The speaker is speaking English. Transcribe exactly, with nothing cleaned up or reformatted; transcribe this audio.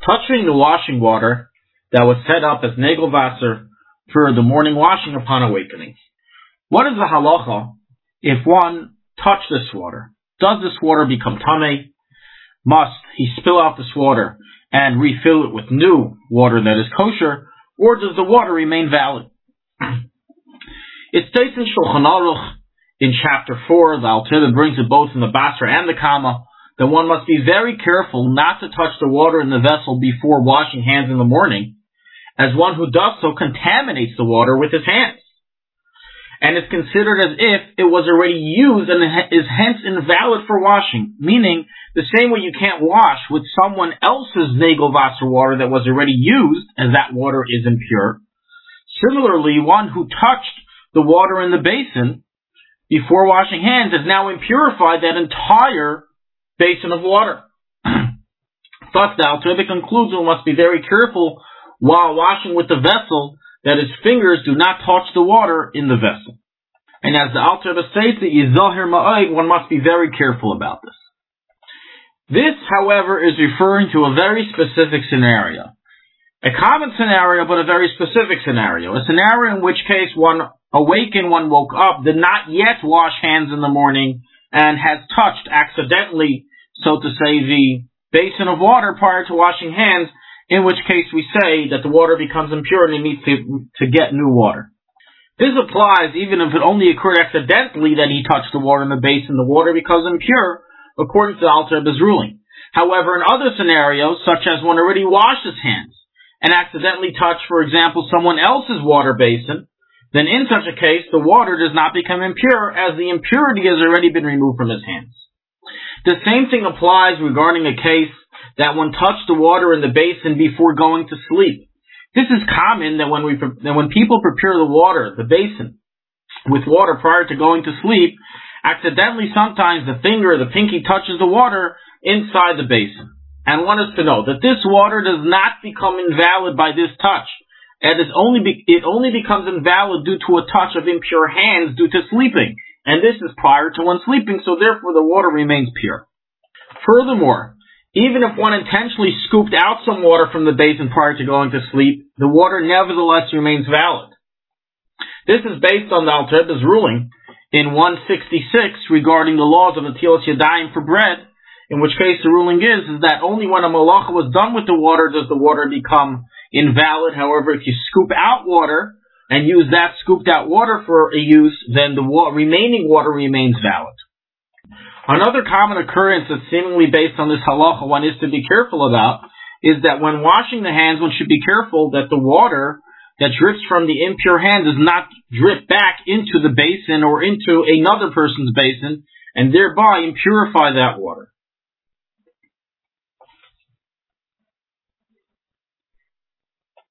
touching the washing water that was set up as Negel Wasser for the morning washing upon awakening. What is the halacha if one touched this water? Does this water become tamei? Must he spill out this water and refill it with new water that is kosher, or does the water remain valid? It states in Shulchan Aruch in chapter four, the Alter Rebbe brings it both in the Basra and the Kama, that one must be very careful not to touch the water in the vessel before washing hands in the morning, as one who does so contaminates the water with his hands, and is considered as if it was already used and is hence invalid for washing, meaning the same way you can't wash with someone else's Negel Wasser water that was already used, as that water is impure. Similarly, one who touched the water in the basin before washing hands has now impurified that entire basin of water. Thus, the Alter Rebbe concludes one must be very careful while washing with the vessel that his fingers do not touch the water in the vessel. And as the Alter Rebbe states, one must be very careful about this. This, however, is referring to a very specific scenario. A common scenario, but a very specific scenario. A scenario in which case one awakened, one woke up, did not yet wash hands in the morning, and has touched accidentally, so to say, the basin of water prior to washing hands, in which case we say that the water becomes impure and he needs to, to get new water. This applies even if it only occurred accidentally that he touched the water in the basin, the water becomes impure, according to the Alter Rebbe's ruling. However, in other scenarios, such as one already washed his hands and accidentally touched, for example, someone else's water basin, then in such a case, the water does not become impure, as the impurity has already been removed from his hands. The same thing applies regarding a case that one touched the water in the basin before going to sleep. This is common that when we that when people prepare the water, the basin, with water prior to going to sleep, accidentally sometimes the finger or the pinky touches the water inside the basin. And one is to know that this water does not become invalid by this touch. And it's only be, it only becomes invalid due to a touch of impure hands due to sleeping. And this is prior to one sleeping, so therefore the water remains pure. Furthermore, even if one intentionally scooped out some water from the basin prior to going to sleep, the water nevertheless remains valid. This is based on the Alter Rebbe's ruling in one sixty-six regarding the laws of Netilas Yadayim for bread, in which case the ruling is, is that only when a malacha was done with the water does the water become invalid. However, if you scoop out water and use that scooped out water for a use, then the wa- remaining water remains valid. Another common occurrence that's seemingly based on this halacha one is to be careful about is that when washing the hands, one should be careful that the water that drips from the impure hand does not drip back into the basin or into another person's basin and thereby impurify that water.